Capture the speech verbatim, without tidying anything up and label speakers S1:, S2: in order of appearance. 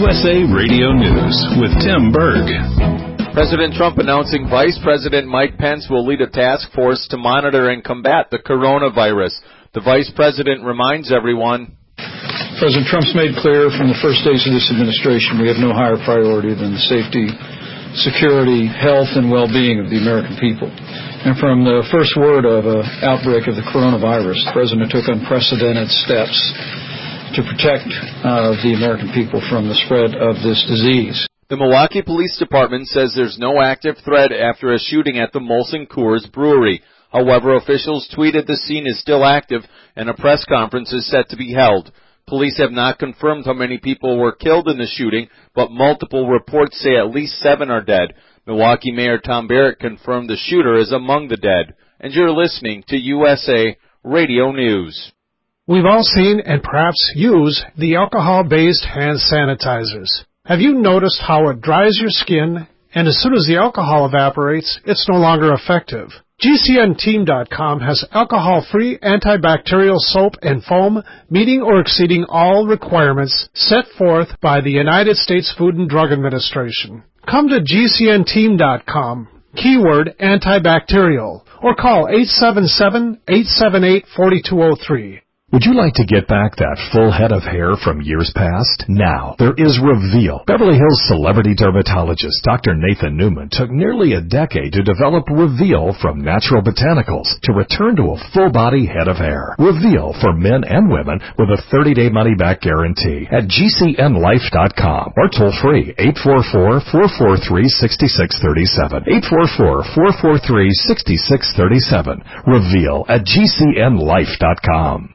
S1: U S A Radio News with Tim Berg.
S2: President Trump announcing Vice President Mike Pence will lead a task force to monitor and combat the coronavirus. The Vice President reminds everyone,
S3: President Trump's made clear from the first days of this administration we have no higher priority than the safety, security, health, and well-being of the American people. And from the first word of an outbreak of the coronavirus, the President took unprecedented steps to protect uh, the American people from the spread of this disease.
S2: The Milwaukee Police Department says there's no active threat after a shooting at the Molson Coors Brewery. However, officials tweeted the scene is still active and a press conference is set to be held. Police have not confirmed how many people were killed in the shooting, but multiple reports say at least seven are dead. Milwaukee Mayor Tom Barrett confirmed the shooter is among the dead. And you're listening to U S A Radio News.
S4: We've all seen and perhaps use the alcohol-based hand sanitizers. Have you noticed how it dries your skin, and as soon as the alcohol evaporates, it's no longer effective? G C N Team dot com has alcohol-free antibacterial soap and foam meeting or exceeding all requirements set forth by the United States Food and Drug Administration. Come to G C N Team dot com, keyword antibacterial, or call eight seven seven, eight seven eight, four two zero three.
S5: Would you like to get back that full head of hair from years past? Now, there is Reveal. Beverly Hills celebrity dermatologist Doctor Nathan Newman took nearly a decade to develop Reveal from natural botanicals to return to a full-body head of hair. Reveal for men and women with a thirty-day money-back guarantee at G C N life dot com or toll-free eight four four, four four three, six six three seven. eight four four, four four three, six six three seven. Reveal at G C N life dot com.